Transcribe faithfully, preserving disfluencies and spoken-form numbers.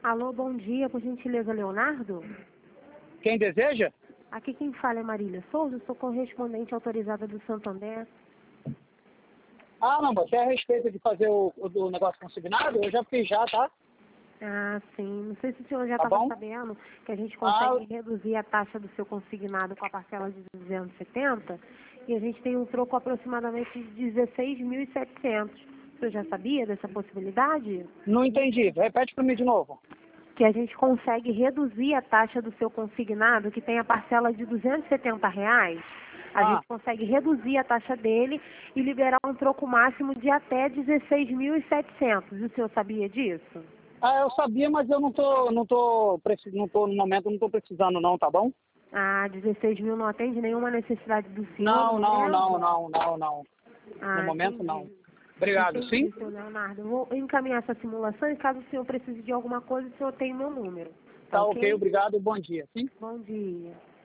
Alô, bom dia, por gentileza, Leonardo? Quem deseja? Aqui quem fala é Marília Souza, sou correspondente autorizada do Santander. Ah, não, você é a respeito de fazer o, o do negócio consignado? Eu já fiz já, tá? Ah, sim. Não sei se o senhor já Tá estava bom? sabendo que a gente Ah, consegue reduzir a taxa do seu consignado com a parcela de duzentos e setenta e a gente tem um troco aproximadamente de dezesseis mil e setecentos. O senhor já sabia dessa possibilidade? não entendi. Repete para mim de novo. Que a gente consegue reduzir a taxa do seu consignado, que tem a parcela de duzentos e setenta reais, a Ah, gente consegue reduzir a taxa dele e liberar um troco máximo de até dezesseis mil e setecentos. O senhor sabia disso? ah, eu sabia, mas eu não tô, não tô, preci- não tô no momento, não tô precisando não, tá bom? Ah, dezesseis mil não atende nenhuma necessidade do senhor Não, no não, não, momento? não, não, não. No Ah, momento não. entendi. Obrigado, sim? Entendi, seu Leonardo. Eu vou encaminhar essa simulação e caso o senhor precise de alguma coisa, o senhor tem meu número. Tá Tá ok, ok? obrigado, bom dia, sim? Bom dia.